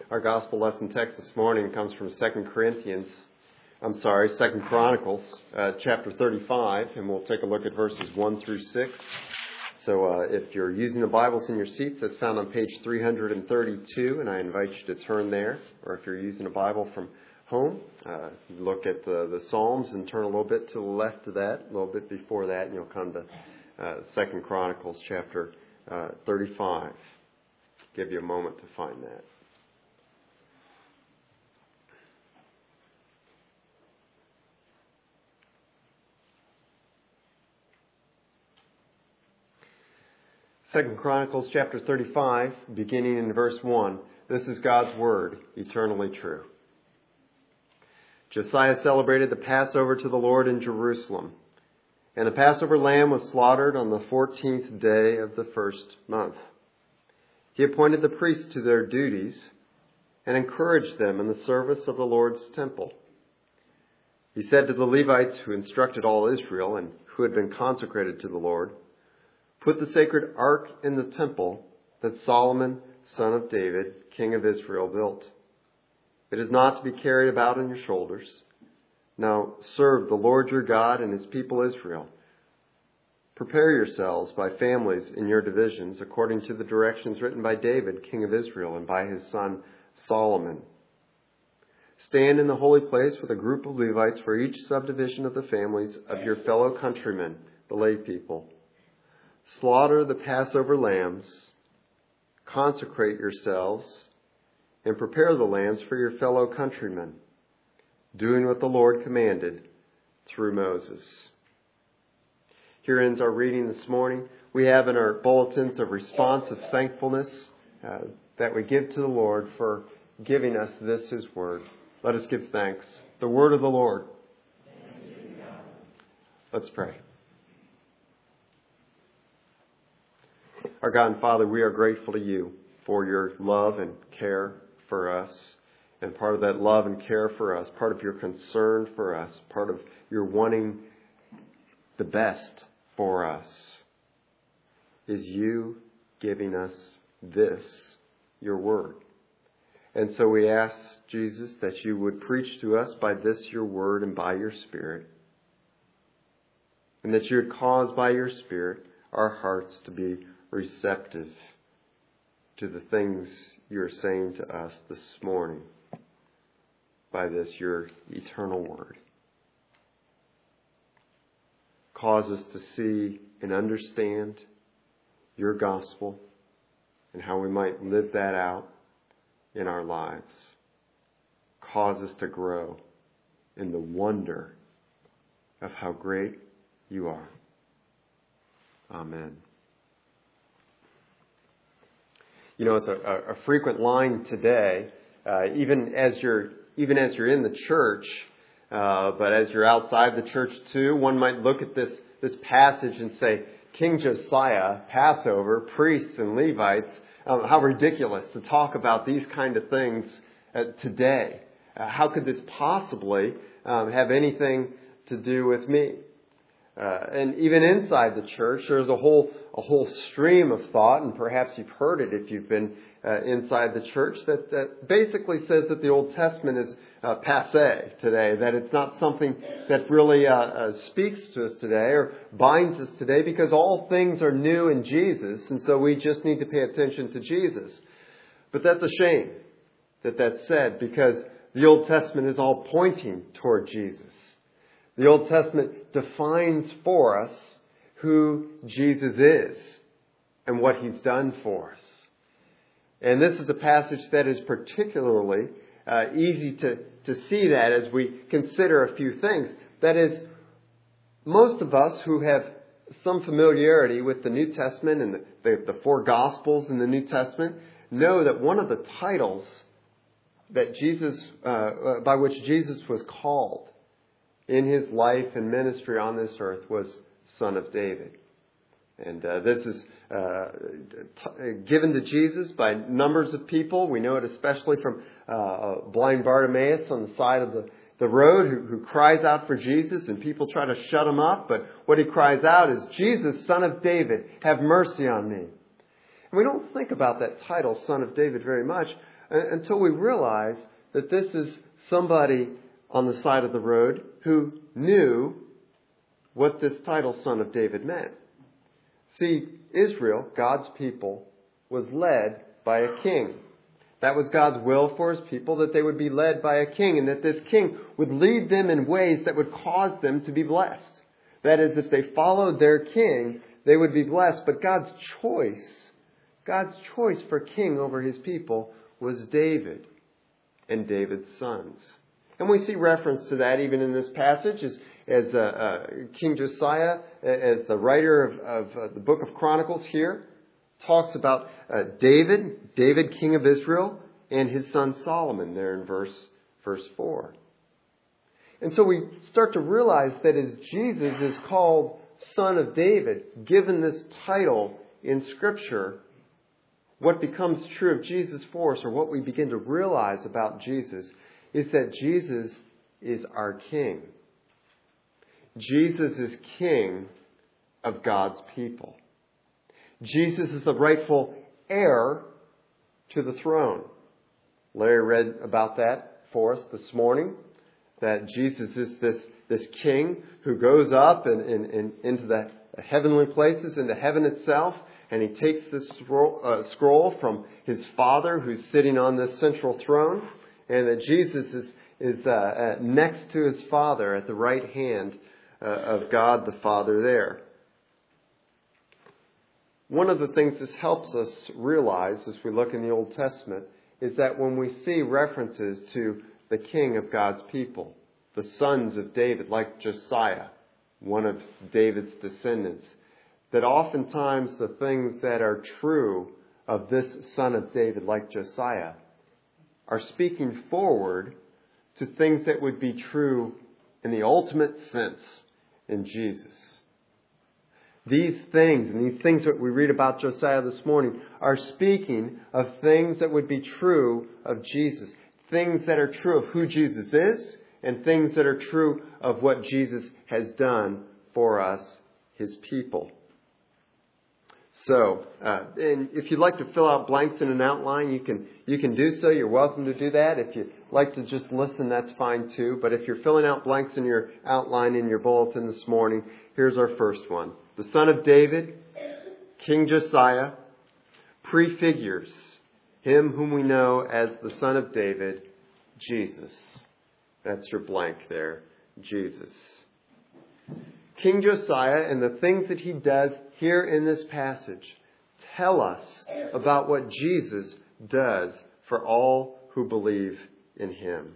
Our gospel lesson text this morning comes from 2 Chronicles, chapter 35, and we'll take a look at verses 1 through 6. So if you're using the Bibles in your seats, that's found on page 332, and I invite you to turn there. Or if you're using a Bible from home, look at the Psalms and turn a little bit to the left of that, a little bit before that, and you'll come to 2 Chronicles, chapter 35. Give you a moment to find that. Second Chronicles chapter 35, beginning in verse 1. This is God's word, eternally true. Josiah celebrated the Passover to the Lord in Jerusalem, and the Passover lamb was slaughtered on the 14th day of the first month. He appointed the priests to their duties and encouraged them in the service of the Lord's temple. He said to the Levites who instructed all Israel and who had been consecrated to the Lord, "Put the sacred ark in the temple that Solomon, son of David, king of Israel, built. It is not to be carried about on your shoulders. Now serve the Lord your God and his people Israel. Prepare yourselves by families in your divisions according to the directions written by David, king of Israel, and by his son Solomon. Stand in the holy place with a group of Levites for each subdivision of the families of your fellow countrymen, the lay people. Slaughter the Passover lambs, consecrate yourselves, and prepare the lambs for your fellow countrymen, doing what the Lord commanded through Moses." Here ends our reading this morning. We have in our bulletins a response of thankfulness that we give to the Lord for giving us this, his word. Let us give thanks. The word of the Lord. Let's pray. Our God and Father, we are grateful to you for your love and care for us. And part of that love and care for us, part of your concern for us, part of your wanting the best for us, is you giving us this, your word. And so we ask, Jesus, that you would preach to us by this, your word, and by your Spirit. And that you would cause by your Spirit our hearts to be receptive to the things you're saying to us this morning by this, your eternal word. Cause us to see and understand your gospel and how we might live that out in our lives. Cause us to grow in the wonder of how great you are. Amen. You know, it's a frequent line today, even as you're in the church, but as you're outside the church too, one might look at this passage and say, King Josiah, Passover, priests and Levites, how ridiculous to talk about these kind of things today. How could this possibly have anything to do with me? And even inside the church, there's a whole stream of thought, and perhaps you've heard it if you've been inside the church, that basically says that the Old Testament is passé today, that it's not something that really speaks to us today or binds us today, because all things are new in Jesus, and so we just need to pay attention to Jesus. But that's a shame that that's said, because the Old Testament is all pointing toward Jesus. The Old Testament defines for us who Jesus is and what he's done for us. And this is a passage that is particularly easy to see that as we consider a few things. That is, most of us who have some familiarity with the New Testament and the four Gospels in the New Testament know that one of the titles that by which Jesus was called in his life and ministry on this earth was Son of David. And this is given to Jesus by numbers of people. We know it especially from blind Bartimaeus on the side of the road who cries out for Jesus, and people try to shut him up. But what he cries out is, "Jesus, Son of David, have mercy on me." And we don't think about that title, Son of David, very much. until we realize that this is somebody on the side of the road who knew what this title, Son of David, meant. See, Israel, God's people, was led by a king. That was God's will for His people, that they would be led by a king, and that this king would lead them in ways that would cause them to be blessed. That is, if they followed their king, they would be blessed. But God's choice for king over His people was David and David's sons. And we see reference to that even in this passage as King Josiah, as the writer of the book of Chronicles here, talks about David, king of Israel, and his son Solomon there in verse 4. And so we start to realize that as Jesus is called Son of David, given this title in Scripture, what becomes true of Jesus for us, or what we begin to realize about Jesus, is that Jesus is our King. Jesus is King of God's people. Jesus is the rightful heir to the throne. Larry read about that for us this morning, that Jesus is this King who goes up and into the heavenly places, into heaven itself, and He takes this scroll from His Father who's sitting on this central throne, and that Jesus is next to His Father at the right hand of God the Father there. One of the things this helps us realize as we look in the Old Testament is that when we see references to the king of God's people, the sons of David, like Josiah, one of David's descendants, that oftentimes the things that are true of this son of David, like Josiah, are speaking forward to things that would be true in the ultimate sense in Jesus. These things, and these things that we read about Josiah this morning, are speaking of things that would be true of Jesus. Things that are true of who Jesus is, and things that are true of what Jesus has done for us, His people. So, and if you'd like to fill out blanks in an outline, you can do so. You're welcome to do that. If you'd like to just listen, that's fine too. But if you're filling out blanks in your outline in your bulletin this morning, here's our first one. The son of David, King Josiah, prefigures Him whom we know as the Son of David, Jesus. That's your blank there, Jesus. King Josiah and the things that he does here in this passage tell us about what Jesus does for all who believe in Him.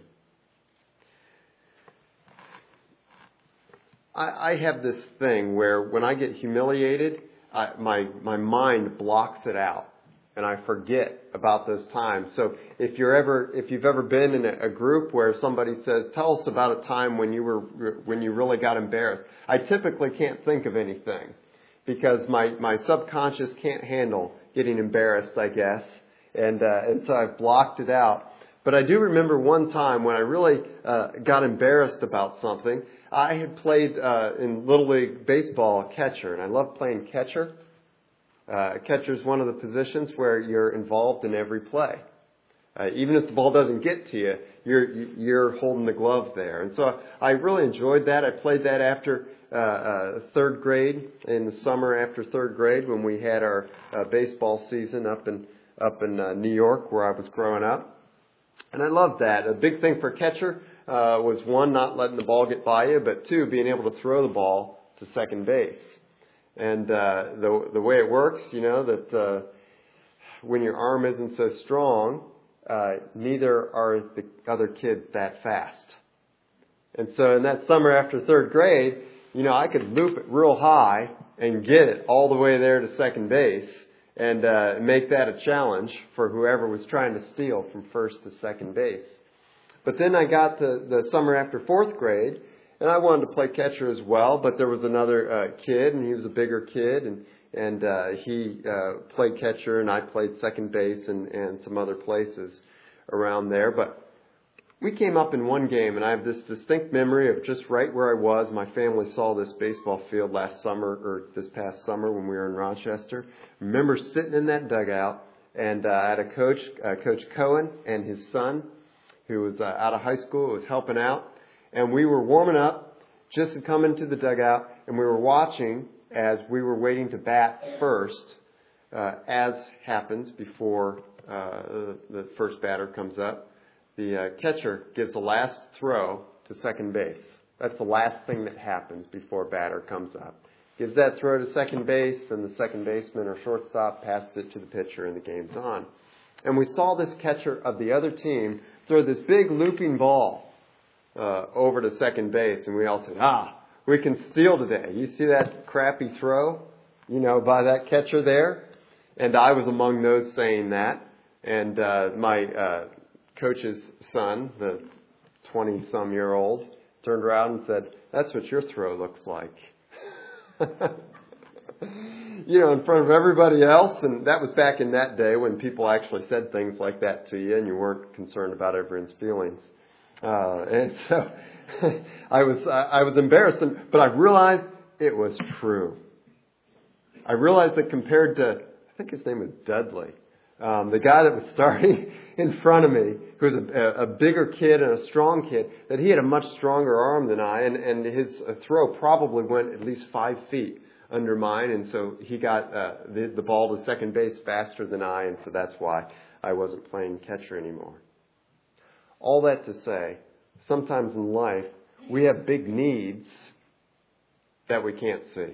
I have this thing where when I get humiliated, my mind blocks it out, and I forget about those times. So if you've ever been in a group where somebody says, "Tell us about a time when you really got embarrassed," I typically can't think of anything because my subconscious can't handle getting embarrassed, I guess, and so I've blocked it out. But I do remember one time when I really got embarrassed about something. I had played in Little League baseball catcher, and I love playing catcher. Catcher is one of the positions where you're involved in every play. Even if the ball doesn't get to you, you're holding the glove there. And so I really enjoyed that. I played that after third grade, in the summer after third grade, when we had our baseball season up in New York, where I was growing up. And I loved that. A big thing for catcher was, one, not letting the ball get by you, but two, being able to throw the ball to second base. And the way it works, that when your arm isn't so strong, neither are the other kids that fast. And so in that summer after third grade, I could loop it real high and get it all the way there to second base and make that a challenge for whoever was trying to steal from first to second base. But then I got to the summer after fourth grade, and I wanted to play catcher as well, but there was another kid, and he was a bigger kid, and he played catcher, and I played second base and some other places around there. But we came up in one game, and I have this distinct memory of just right where I was. My family saw this baseball field this past summer when we were in Rochester. I remember sitting in that dugout, And I had a coach, Coach Cohen, and his son, who was out of high school, was helping out. And we were warming up, just had come into the dugout, and we were watching as we were waiting to bat first, as happens before the first batter comes up. The catcher gives the last throw to second base. That's the last thing that happens before batter comes up. Gives that throw to second base, and the second baseman or shortstop passes it to the pitcher, and the game's on. And we saw this catcher of the other team throw this big looping ball over to second base, and we all said, we can steal today. You see that crappy throw, by that catcher there? And I was among those saying that. And my coach's son, the 20-some-year-old, turned around and said, "That's what your throw looks like." In front of everybody else. And that was back in that day when people actually said things like that to you and you weren't concerned about everyone's feelings. And so I was embarrassed, but I realized it was true. I realized that compared to, I think his name was Dudley, the guy that was starting in front of me, who was a bigger kid and a strong kid, that he had a much stronger arm than I, and his throw probably went at least 5 feet under mine, and so he got the ball to second base faster than I, and so that's why I wasn't playing catcher anymore. All that to say, sometimes in life, we have big needs that we can't see.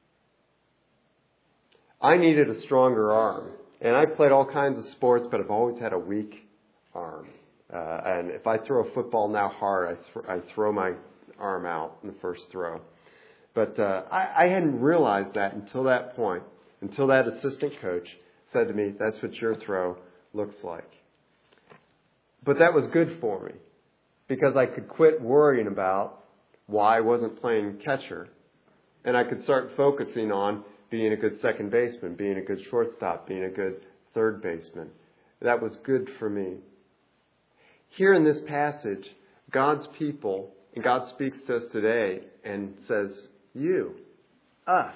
I needed a stronger arm. And I played all kinds of sports, but I've always had a weak arm. And if I throw a football now hard, I throw my arm out in the first throw. But I hadn't realized that until that point, until that assistant coach said to me, "That's what your throw looks like." But that was good for me, because I could quit worrying about why I wasn't playing catcher, and I could start focusing on being a good second baseman, being a good shortstop, being a good third baseman. That was good for me. Here in this passage, God's people, and God speaks to us today and says, you, us.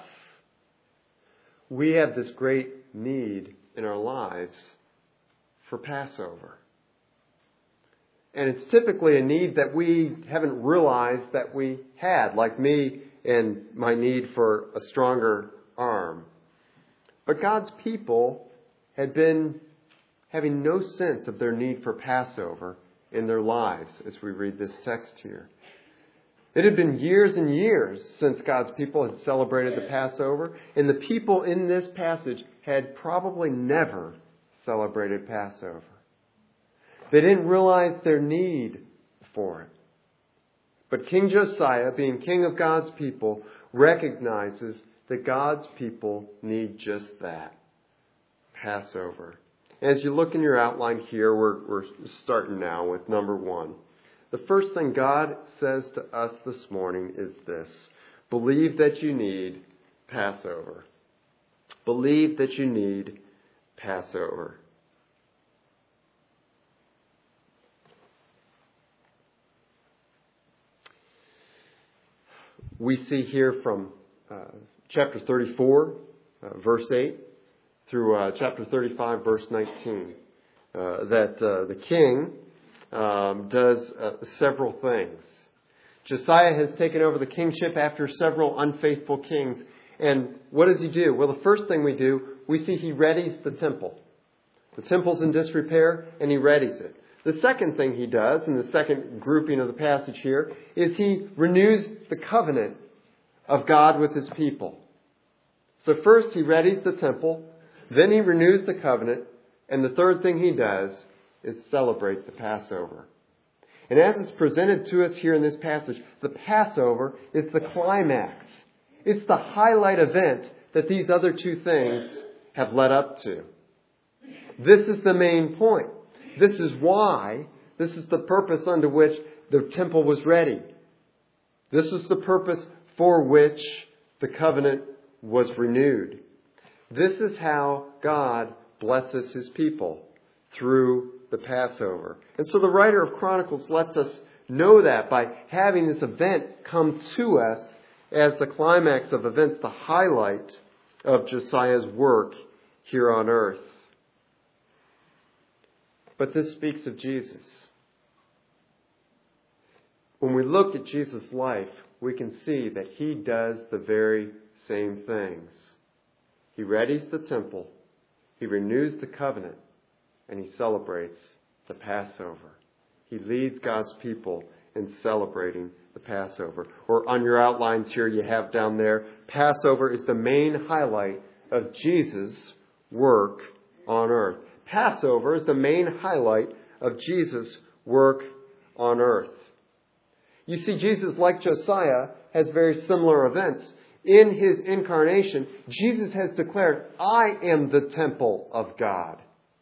We have this great need in our lives for Passover. And it's typically a need that we haven't realized that we had, like me and my need for a stronger arm. But God's people had been having no sense of their need for Passover in their lives as we read this text here. It had been years and years since God's people had celebrated the Passover, and the people in this passage had probably never celebrated Passover. They didn't realize their need for it. But King Josiah, being king of God's people, recognizes that God's people need just that, Passover. As you look in your outline here, we're starting now with number 1. The first thing God says to us this morning is this: believe that you need Passover. Believe that you need Passover. We see here from chapter 34, verse 8, through chapter 35, verse 19, that the king does several things. Josiah has taken over the kingship after several unfaithful kings. And what does he do? Well, the first thing we see he readies the temple. The temple's in disrepair, and he readies it. The second thing he does, in the second grouping of the passage here, is he renews the covenant of God with his people. So first he readies the temple, then he renews the covenant, and the third thing he does is celebrate the Passover. And as it's presented to us here in this passage, the Passover is the climax. It's the highlight event that these other two things have led up to. This is the main point. This is why, this is the purpose unto which the temple was ready. This is the purpose for which the covenant was renewed. This is how God blesses his people, through the Passover. And so the writer of Chronicles lets us know that by having this event come to us as the climax of events, the highlight of Josiah's work here on earth. But this speaks of Jesus. When we look at Jesus' life, we can see that he does the very same things. He readies the temple, he renews the covenant, and he celebrates the Passover. He leads God's people in celebrating the Passover. Or on your outlines here you have down there, Passover is the main highlight of Jesus' work on earth. Passover is the main highlight of Jesus' work on earth. You see, Jesus, like Josiah, has very similar events. In his incarnation, Jesus has declared, I am the temple of God.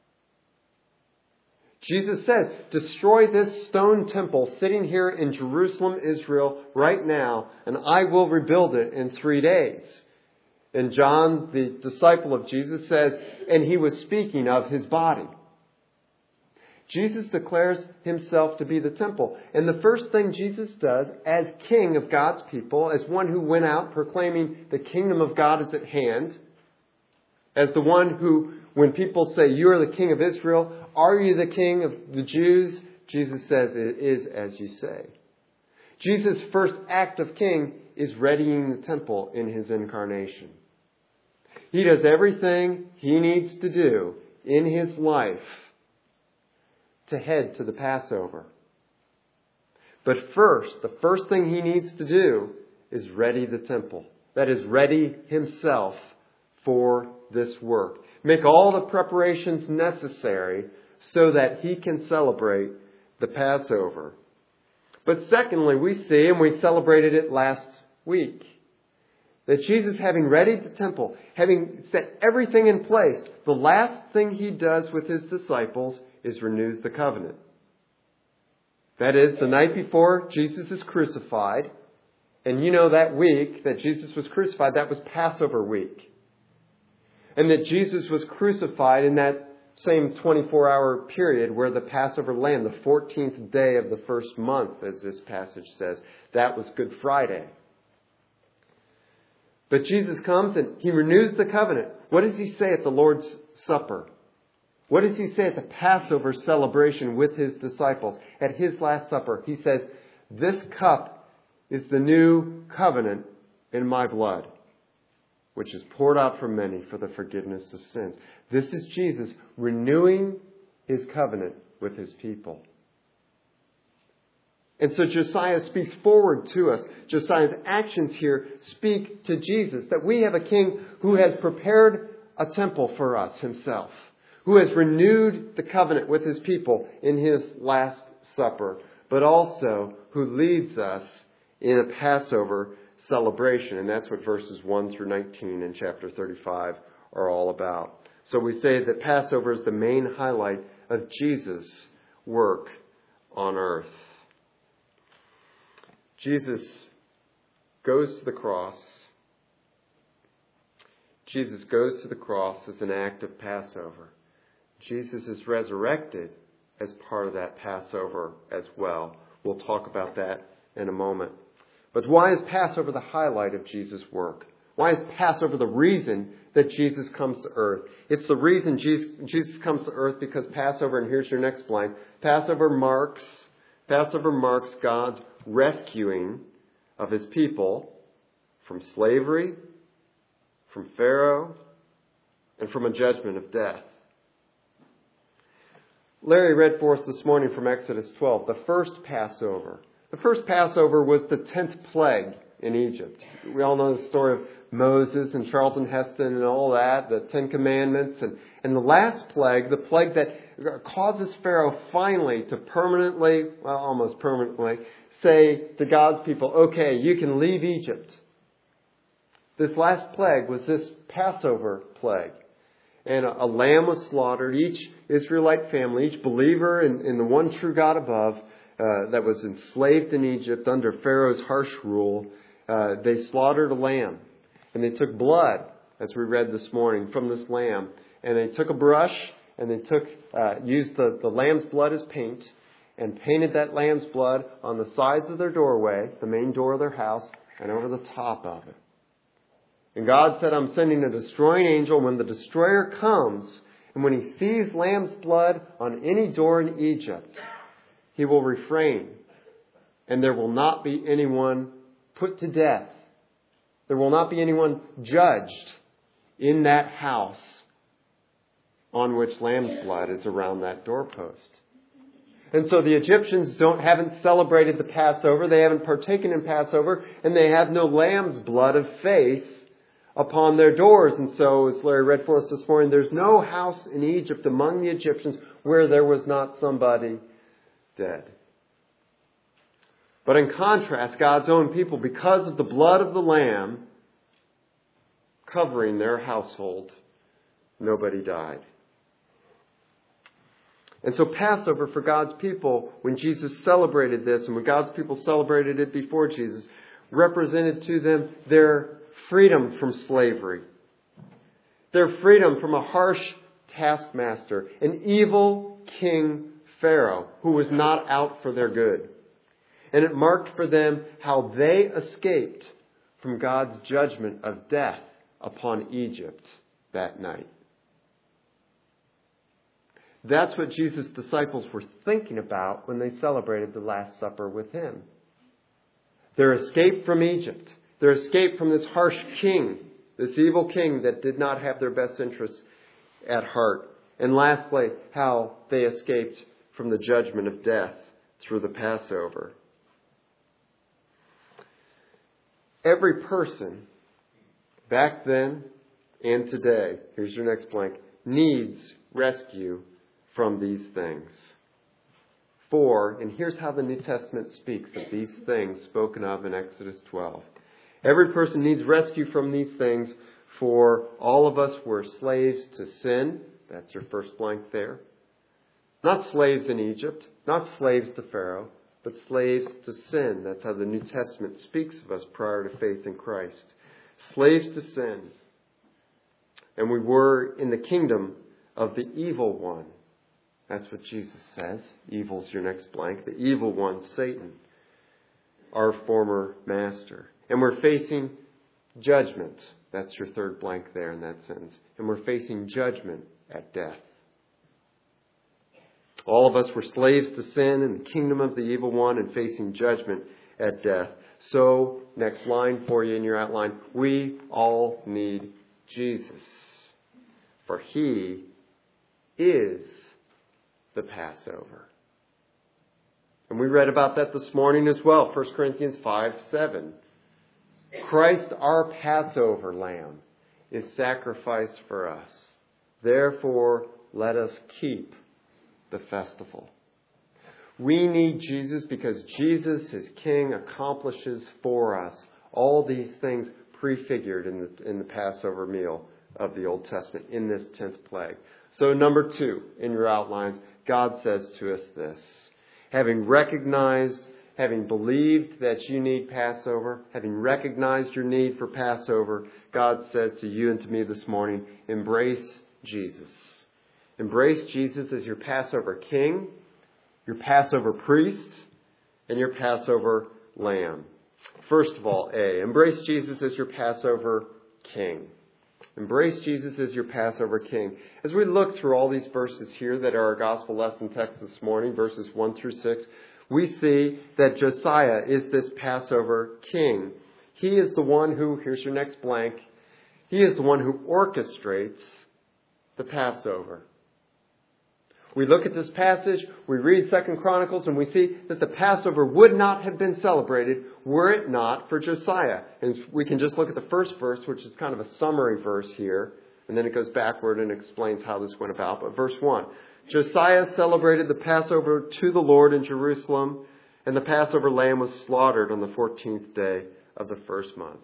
Jesus says, destroy this stone temple sitting here in Jerusalem, Israel, right now, and I will rebuild it in 3 days. And John, the disciple of Jesus, says, and he was speaking of his body. Jesus declares himself to be the temple. And the first thing Jesus does as king of God's people, as one who went out proclaiming the kingdom of God is at hand, as the one who, when people say, you are the king of Israel, are you the king of the Jews? Jesus says, it is as you say. Jesus' first act of king is readying the temple in his incarnation. He does everything he needs to do in his life to head to the Passover. But first, the first thing he needs to do is ready the temple. That is, ready himself for this work. Make all the preparations necessary so that he can celebrate the Passover. But secondly, we see, and we celebrated it last week, that Jesus, having readied the temple, having set everything in place, the last thing he does with his disciples is renews the covenant. That is, the night before Jesus is crucified, and you know that week that Jesus was crucified, that was Passover week. And that Jesus was crucified in that same 24-hour period where the Passover lamb, the 14th day of the first month, as this passage says, that was Good Friday. But Jesus comes and he renews the covenant. What does he say at the Lord's Supper? What does he say at the Passover celebration with his disciples? At his Last Supper, he says, this cup is the new covenant in my blood, which is poured out for many for the forgiveness of sins. This is Jesus renewing his covenant with his people. And so Josiah speaks forward to us. Josiah's actions here speak to Jesus, that we have a king who has prepared a temple for us himself, who has renewed the covenant with his people in his Last Supper, but also who leads us in a Passover celebration. And that's what verses 1 through 19 in chapter 35 are all about. So we say that Passover is the main highlight of Jesus' work on earth. Jesus goes to the cross. Jesus goes to the cross as an act of Passover. Jesus is resurrected as part of that Passover as well. We'll talk about that in a moment. But why is Passover the highlight of Jesus' work? Why is Passover the reason that Jesus comes to earth? It's the reason Jesus comes to earth because Passover, and here's your next blank, Passover marks God's rescuing of his people from slavery, from Pharaoh, and from a judgment of death. Larry read for us this morning from Exodus 12, the first Passover. The first Passover was the 10th plague in Egypt. We all know the story of Moses and Charlton Heston and all that, the Ten Commandments. And the last plague, the plague that causes Pharaoh finally to permanently, well, almost permanently, say to God's people, okay, you can leave Egypt. This last plague was this Passover plague. And a lamb was slaughtered. Each Israelite family, each believer in the one true God above, that was enslaved in Egypt under Pharaoh's harsh rule, they slaughtered a lamb. And they took blood, as we read this morning, from this lamb. And they took a brush and they used the lamb's blood as paint and painted that lamb's blood on the sides of their doorway, the main door of their house, and over the top of it. And God said, I'm sending a destroying angel. When the destroyer comes And when he sees lamb's blood on any door in Egypt, he will refrain, and there will not be anyone put to death. There will not be anyone judged in that house on which lamb's blood is around that doorpost. And so the Egyptians haven't celebrated the Passover, they haven't partaken in Passover, and they have no lamb's blood of faith upon their doors. And so, as Larry read for us this morning, there's no house in Egypt among the Egyptians where there was not somebody dead. But in contrast, God's own people, because of the blood of the Lamb covering their household, nobody died. And so Passover for God's people, when Jesus celebrated this, and when God's people celebrated it before Jesus, represented to them their freedom from slavery, their freedom from a harsh taskmaster, an evil king Pharaoh who was not out for their good. And it marked for them how they escaped from God's judgment of death upon Egypt that night. That's what Jesus' disciples were thinking about when they celebrated the Last Supper with him. Their escape from Egypt. Their escape from this harsh king, this evil king that did not have their best interests at heart. And lastly, how they escaped from the judgment of death through the Passover. Every person, back then and today, here's your next blank, needs rescue from these things. And here's how the New Testament speaks of these things spoken of in Exodus 12. Every person needs rescue from these things, for all of us were slaves to sin. That's your first blank there. Not slaves in Egypt, not slaves to Pharaoh, but slaves to sin. That's how the New Testament speaks of us prior to faith in Christ. Slaves to sin. And we were in the kingdom of the evil one. That's what Jesus says. Evil's your next blank. The evil one, Satan, our former master. And we're facing judgment. That's your third blank there in that sentence. And we're facing judgment at death. All of us were slaves to sin in the kingdom of the evil one and facing judgment at death. So, next line for you in your outline, we all need Jesus. For he is the Passover. And we read about that this morning as well. 1 Corinthians 5:7. Christ, our Passover lamb, is sacrificed for us. Therefore, let us keep the festival. We need Jesus because Jesus, his King, accomplishes for us all these things prefigured in the Passover meal of the Old Testament in this 10th plague. So number 2 in your outlines, God says to us this. Having recognized, having believed that you need Passover, having recognized your need for Passover, God says to you and to me this morning, embrace Jesus. Embrace Jesus as your Passover king, your Passover priest, and your Passover lamb. First of all, embrace Jesus as your Passover king. Embrace Jesus as your Passover king. As we look through all these verses here that are our gospel lesson text this morning, verses 1 through 6, we see that Josiah is this Passover king. He is the one who, here's your next blank, he is the one who orchestrates the Passover. We look at this passage, we read 2 Chronicles, and we see that the Passover would not have been celebrated were it not for Josiah. And we can just look at the first verse, which is kind of a summary verse here, and then it goes backward and explains how this went about. But verse 1, Josiah celebrated the Passover to the Lord in Jerusalem, and the Passover lamb was slaughtered on the 14th day of the first month.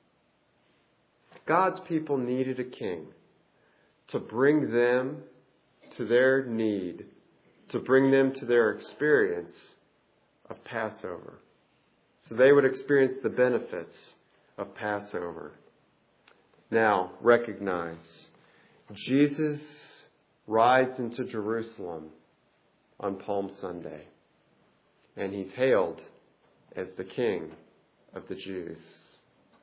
God's people needed a king to bring them to their need, to bring them to their experience of Passover. So they would experience the benefits of Passover. Now, recognize, Jesus rides into Jerusalem on Palm Sunday, and he's hailed as the King of the Jews.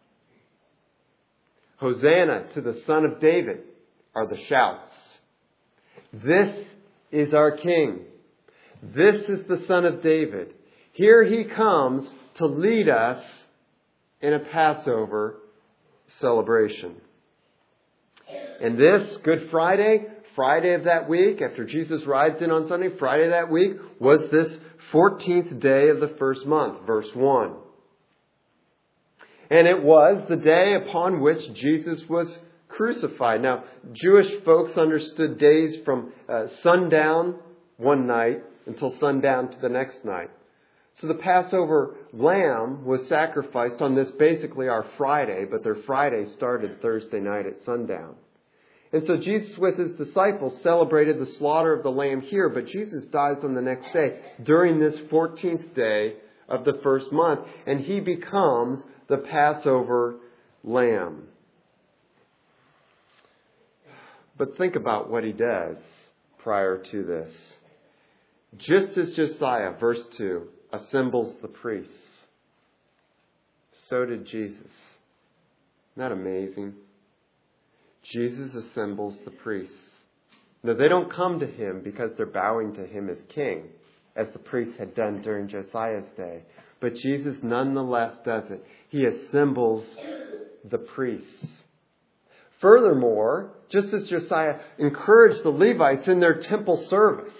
Hosanna to the Son of David are the shouts. This is our King. This is the Son of David. Here he comes to lead us in a Passover celebration. And this Good Friday, Friday of that week, after Jesus rides in on Sunday, Friday of that week, was this 14th day of the first month, verse 1. And it was the day upon which Jesus was crucified. Now, Jewish folks understood days from sundown one night until sundown to the next night. So the Passover lamb was sacrificed on this basically our Friday, but their Friday started Thursday night at sundown. And so Jesus with his disciples celebrated the slaughter of the lamb here, but Jesus dies on the next day during this 14th day of the first month, and he becomes the Passover lamb. But think about what he does prior to this. Just as Josiah, verse 2, assembles the priests, so did Jesus. Isn't that amazing? Jesus assembles the priests. Now, they don't come to him because they're bowing to him as king, as the priests had done during Josiah's day. But Jesus nonetheless does it. He assembles the priests. Furthermore, just as Josiah encouraged the Levites in their temple service,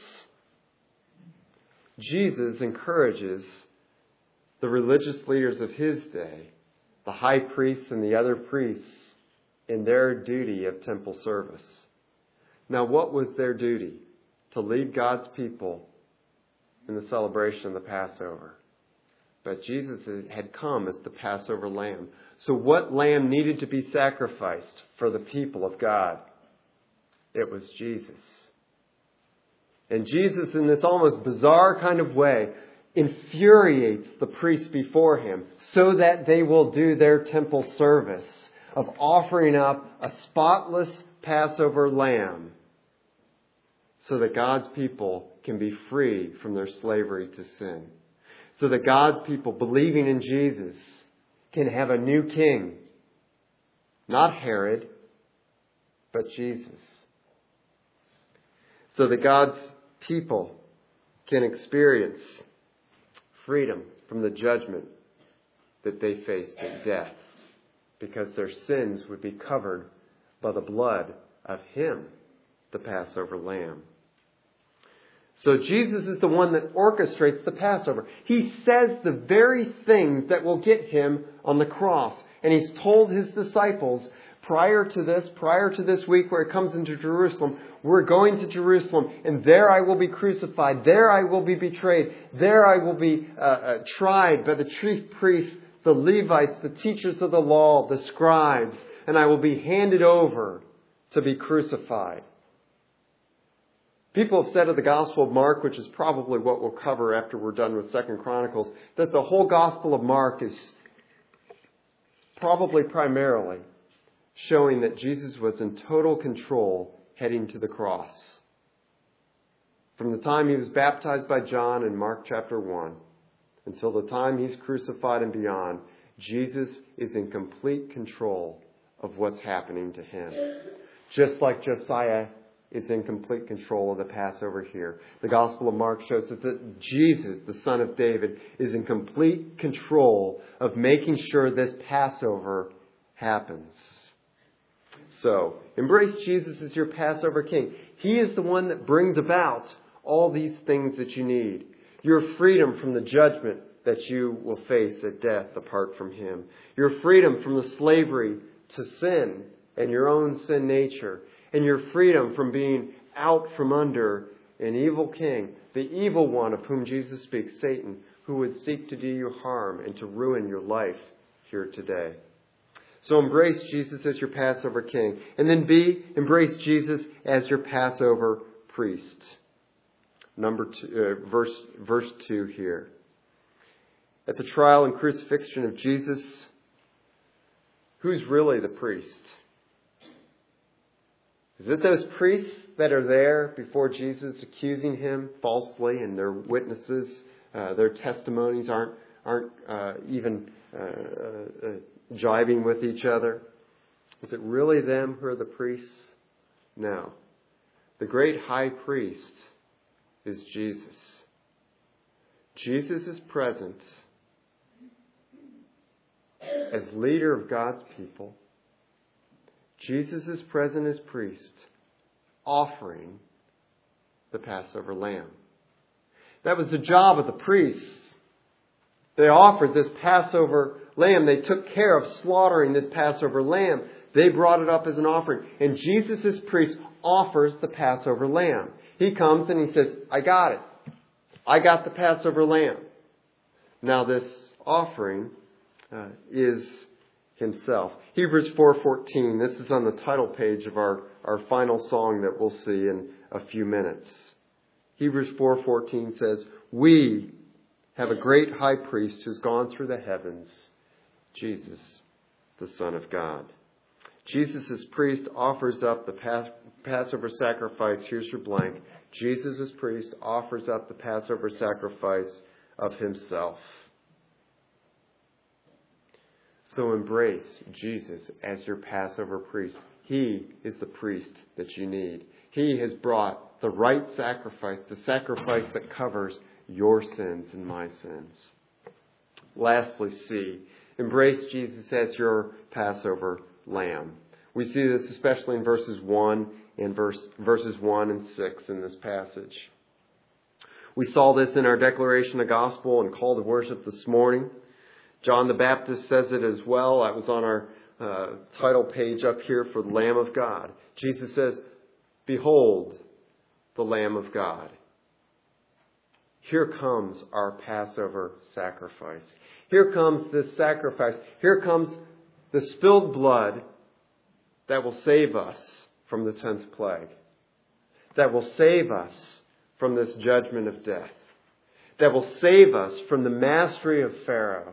Jesus encourages the religious leaders of his day, the high priests and the other priests, in their duty of temple service. Now, what was their duty? To lead God's people in the celebration of the Passover. But Jesus had come as the Passover lamb. So what lamb needed to be sacrificed for the people of God? It was Jesus. And Jesus, in this almost bizarre kind of way, infuriates the priests before him so that they will do their temple service of offering up a spotless Passover lamb so that God's people can be free from their slavery to sin. So that God's people, believing in Jesus, can have a new king. Not Herod, but Jesus. So that God's people can experience freedom from the judgment that they faced at death, because their sins would be covered by the blood of him, the Passover lamb. So Jesus is the one that orchestrates the Passover. He says the very things that will get him on the cross. And he's told his disciples prior to this week where it comes into Jerusalem, we're going to Jerusalem, and there I will be crucified. There I will be betrayed. There I will be tried by the chief priests, the Levites, the teachers of the law, the scribes, and I will be handed over to be crucified. People have said of the Gospel of Mark, which is probably what we'll cover after we're done with 2 Chronicles, that the whole Gospel of Mark is probably primarily showing that Jesus was in total control heading to the cross. From the time he was baptized by John in Mark chapter 1 until the time he's crucified and beyond, Jesus is in complete control of what's happening to him. Just like Josiah is in complete control of the Passover here. The Gospel of Mark shows us that Jesus, the Son of David, is in complete control of making sure this Passover happens. So, embrace Jesus as your Passover King. He is the one that brings about all these things that you need. Your freedom from the judgment that you will face at death apart from him. Your freedom from the slavery to sin and your own sin nature. And your freedom from being out from under an evil king, the evil one of whom Jesus speaks, Satan, who would seek to do you harm and to ruin your life here today. So embrace Jesus as your Passover king. And then B, embrace Jesus as your Passover priest. Verse 2 here. At the trial and crucifixion of Jesus, who's really the priest? Is it those priests that are there before Jesus accusing him falsely, and their witnesses, their testimonies aren't even jiving with each other? Is it really them who are the priests? No. The great high priest is Jesus. Jesus is present as leader of God's people. Jesus is present as priest, offering the Passover lamb. That was the job of the priests. They offered this Passover lamb. They took care of slaughtering this Passover lamb. They brought it up as an offering. And Jesus as priest offers the Passover lamb. He comes and he says, I got it. I got the Passover lamb. Now this offering is himself. Hebrews 4:14. This is on the title page of our final song that we'll see in a few minutes. Hebrews 4:14 says, we have a great high priest who's gone through the heavens, Jesus, the Son of God. Jesus as priest offers up the Passover sacrifice. Here's your blank. Jesus as priest offers up the Passover sacrifice of himself. So embrace Jesus as your Passover priest. He is the priest that you need. He has brought the right sacrifice, the sacrifice that covers your sins and my sins. Lastly, C, embrace Jesus as your Passover lamb. We see this especially in verses 1 and 6 in this passage. We saw this in our declaration of gospel and call to worship this morning. John the Baptist says it as well. That was on our title page up here for the Lamb of God. Jesus says, behold the Lamb of God. Here comes our Passover sacrifice. Here comes this sacrifice. Here comes the spilled blood that will save us from the 10th plague. That will save us from this judgment of death. That will save us from the mastery of Pharaoh.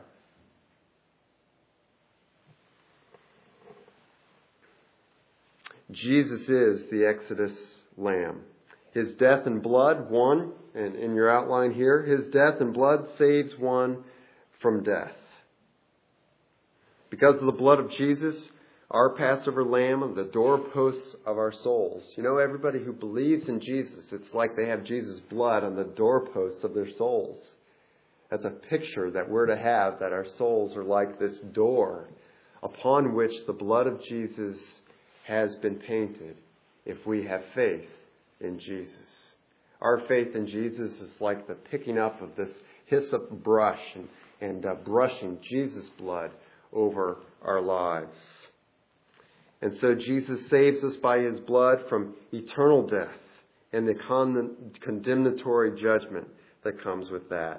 Jesus is the Exodus lamb. His death and blood, one, and in your outline here, his death and blood saves one from death. Because of the blood of Jesus, our Passover lamb of the doorposts of our souls. You know, everybody who believes in Jesus, it's like they have Jesus' blood on the doorposts of their souls. That's a picture that we're to have, that our souls are like this door upon which the blood of Jesus has been painted if we have faith in Jesus. Our faith in Jesus is like the picking up of this hyssop brush and brushing Jesus' blood over our lives. And so Jesus saves us by his blood from eternal death and the condemnatory judgment that comes with that.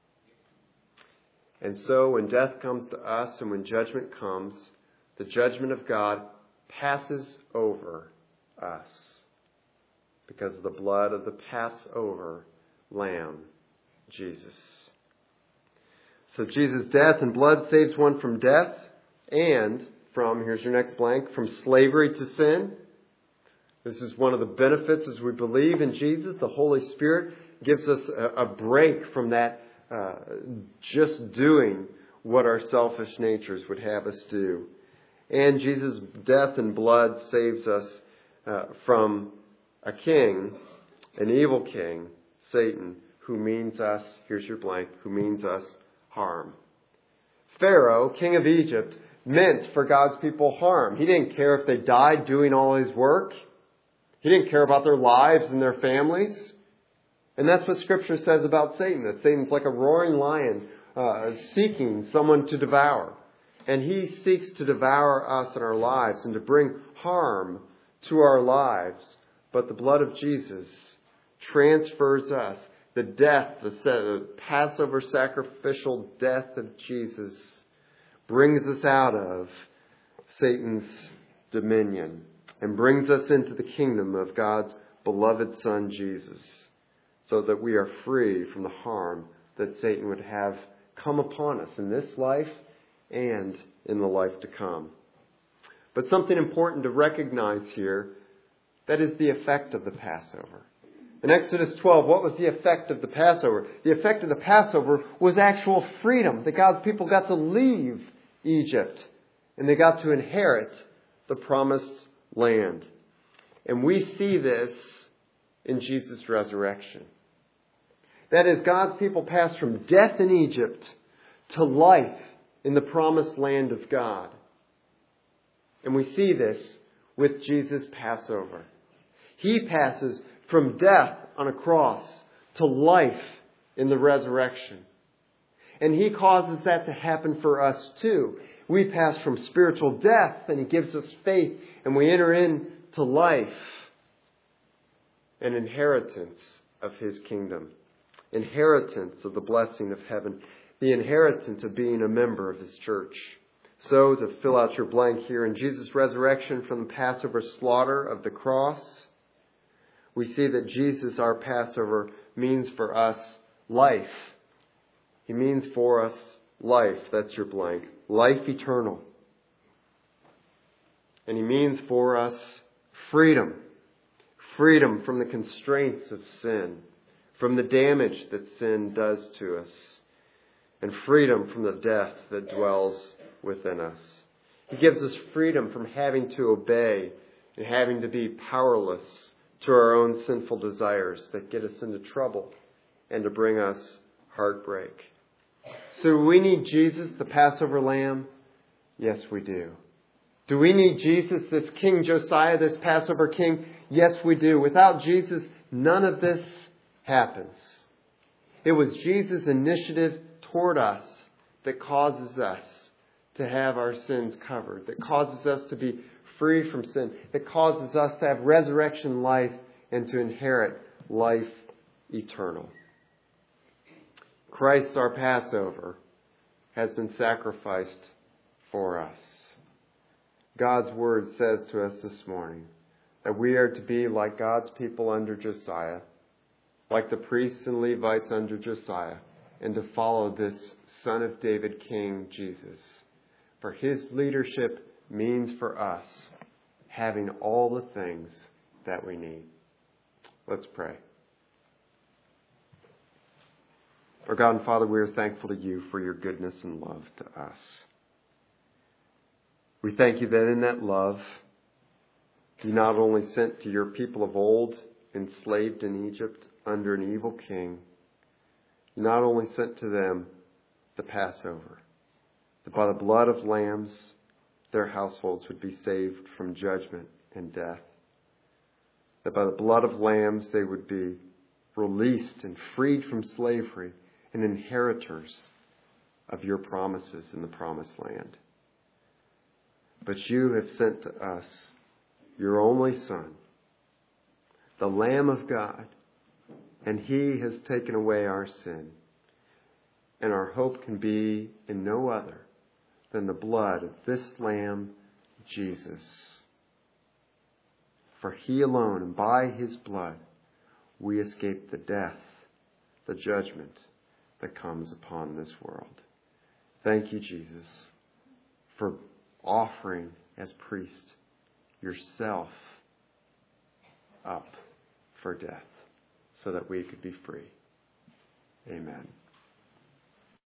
And so when death comes to us and when judgment comes, the judgment of God passes over us because of the blood of the Passover Lamb, Jesus. So Jesus' death and blood saves one from death and from, here's your next blank, from slavery to sin. This is one of the benefits as we believe in Jesus. The Holy Spirit gives us a break from that just doing what our selfish natures would have us do. And Jesus' death and blood saves us from a king, an evil king, Satan, who means us, here's your blank, who means us harm. Pharaoh, king of Egypt, meant for God's people harm. He didn't care if they died doing all his work. He didn't care about their lives and their families. And that's what Scripture says about Satan, that Satan's like a roaring lion seeking someone to devour. And he seeks to devour us and our lives and to bring harm to our lives. But the blood of Jesus transfers us. The death, the Passover sacrificial death of Jesus brings us out of Satan's dominion and brings us into the kingdom of God's beloved Son, Jesus, so that we are free from the harm that Satan would have come upon us in this life and in the life to come. But something important to recognize here, that is the effect of the Passover. In Exodus 12, what was the effect of the Passover? The effect of the Passover was actual freedom, that God's people got to leave Egypt and they got to inherit the promised land. And we see this in Jesus' resurrection. That is, God's people passed from death in Egypt to life in the promised land of God. And we see this with Jesus' Passover. He passes from death on a cross to life in the resurrection. And He causes that to happen for us too. We pass from spiritual death and He gives us faith and we enter into life, an inheritance of His kingdom, inheritance of the blessing of heaven, the inheritance of being a member of His church. So, to fill out your blank here, in Jesus' resurrection from the Passover slaughter of the cross, we see that Jesus, our Passover, means for us life. He means for us life. That's your blank. Life eternal. And He means for us freedom. Freedom from the constraints of sin, from the damage that sin does to us, and freedom from the death that dwells within us. He gives us freedom from having to obey and having to be powerless to our own sinful desires that get us into trouble and to bring us heartbreak. So we need Jesus, the Passover Lamb? Yes, we do. Do we need Jesus, this King Josiah, this Passover King? Yes, we do. Without Jesus, none of this happens. It was Jesus' initiative toward us that causes us to have our sins covered, that causes us to be free from sin, that causes us to have resurrection life and to inherit life eternal. Christ, our Passover, has been sacrificed for us. God's Word says to us this morning that we are to be like God's people under Josiah, like the priests and Levites under Josiah, and to follow this Son of David King, Jesus. For His leadership means for us having all the things that we need. Let's pray. Our God and Father, we are thankful to You for Your goodness and love to us. We thank You that in that love, You not only sent to Your people of old, enslaved in Egypt under an evil king, You not only sent to them the Passover, that by the blood of lambs, their households would be saved from judgment and death. That by the blood of lambs, they would be released and freed from slavery and inheritors of Your promises in the promised land. But You have sent to us Your only Son, the Lamb of God, and He has taken away our sin. And our hope can be in no other than the blood of this Lamb, Jesus. For He alone, and by His blood, we escape the death, the judgment that comes upon this world. Thank You, Jesus, for offering as priest Yourself up for death so that we could be free. Amen.